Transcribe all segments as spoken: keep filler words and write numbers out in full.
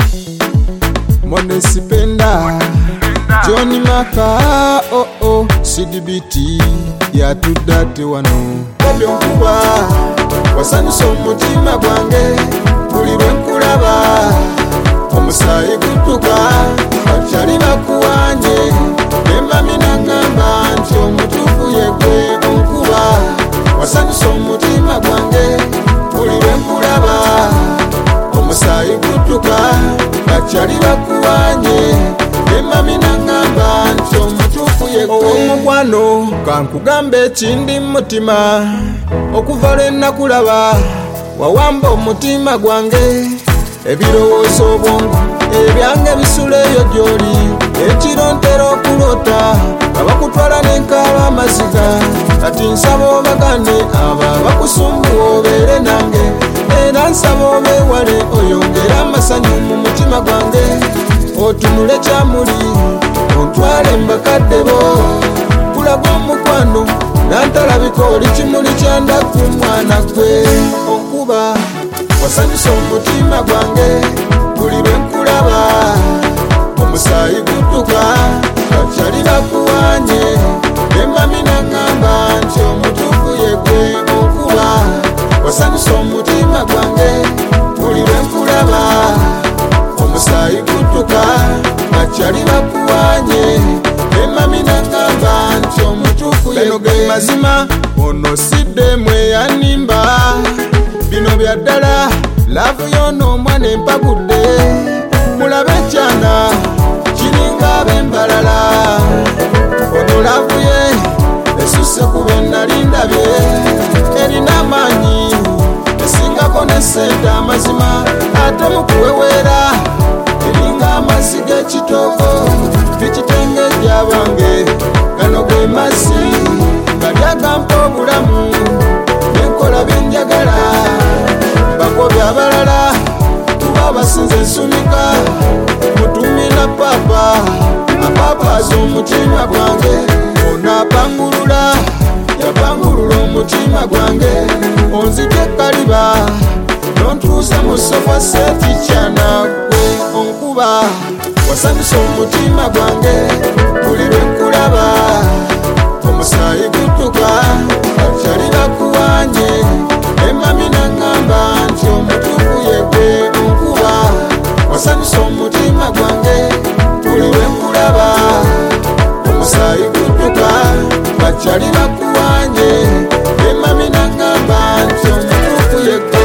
Monesipenda Johnny Maka oh oh C D B T ya tudate wano Baby onkuba wasanyusa omutima gwange buli lwe nkulaba omusaayi gutuka bakyali bakuwanye nemami nagamba nti omutuufu yegwe onkuba wasanyusa omutima gwange buli lwe nkulaba omusaayi gutuka bakyali bakuwanye nemami nagamba nti omutuufu yegwe omukwano kankugambe ekindi mutima okuva lwe nakulaba wawamba omutima gwange ebirowoozo obwongo ebyange bisuleyo gy'oli ekiro ntera okulota abakutwala n'enkaaba amaziga kati nsaba obagane aba bakusumbuwa obeere nange era nsaba obeewale oyongere amasanyu mu mutima gwange otunule kyamuli ontwale mbakadde bo kulaga omukwano nantalabika oli kimuli kyandaku mwana gwe onkuba wasanyusa omutima gwange buli lwe nkulaba omusaayi gutuka bakyali bakuwanye nemami nagamba nti omutuufu yegwe onkuba wasanyusa omutima gwange buli lwe nkulaba omusaayi gutuka bakyali bakuwanye nemami nagamba nti omutuufu yegwe beno ge mazima ono sidde mweyanimba bino bya ddala laavu yono omwana empagudde mulabe ekyana kiringa ab'embalala ono laavu ye esuse ku be nali ndabye erina amaanyi esingako ne ssente amazima ate mu kuweweera eringa amazzi g'ekitoogo bikitengejja bange gano ge mazzi gali agampa obulamu nenkola byenjagala bakobi abalala kuba basinze ensumika mutumina papa apapaaza omutima gwange ono apangulula yapangulula omutima gwange onzija ekkaliba nontuusa mu sofa seti kyanagwe onkuba wasanyusa omutima gwange buli lwe nkulaba omusaayi gutuka bakyali bakuwanye emami nagamba nti omutuufu yegwe onkuba wasanyusa omutima gwange buli lwe nkulaba omusaayi gutuka bakyali bakuwanye emami nagamba nti omutuufu yegwe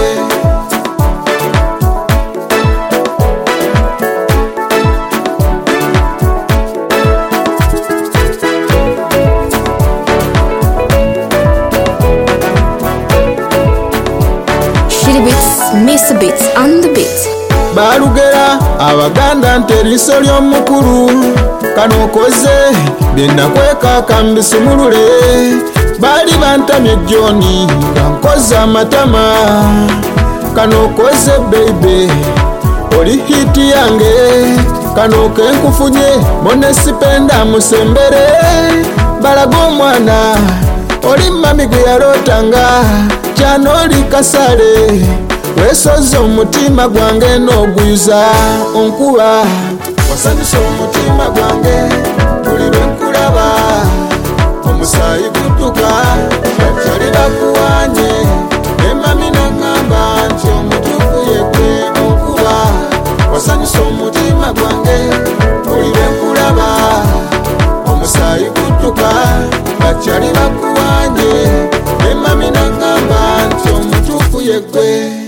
Miss Beats on the beat. Balugera abaganda nti eriiso ly'omukulu kano okoze byennakweka kambisumulule baali bantamye Johnny nga nkoze amatama kano okoze baby oli hiti yange kano kenkufunye Monesipenda musembere balaga omwana oli mami gwe yalootanga kyano oli kasale wesoza omutima gwange n'oguyuza onkuba wasanyusa omutima gwange buli lwe nkulaba omusaayi gutuka bakyali bakuwanye emami nagamba nti omutuufu yegwe onkuba wasanyusa omutima gwange buli lwe nkulaba omusaayi gutuka bakyali bakuwanye emami nagamba nti omutuufu yegwe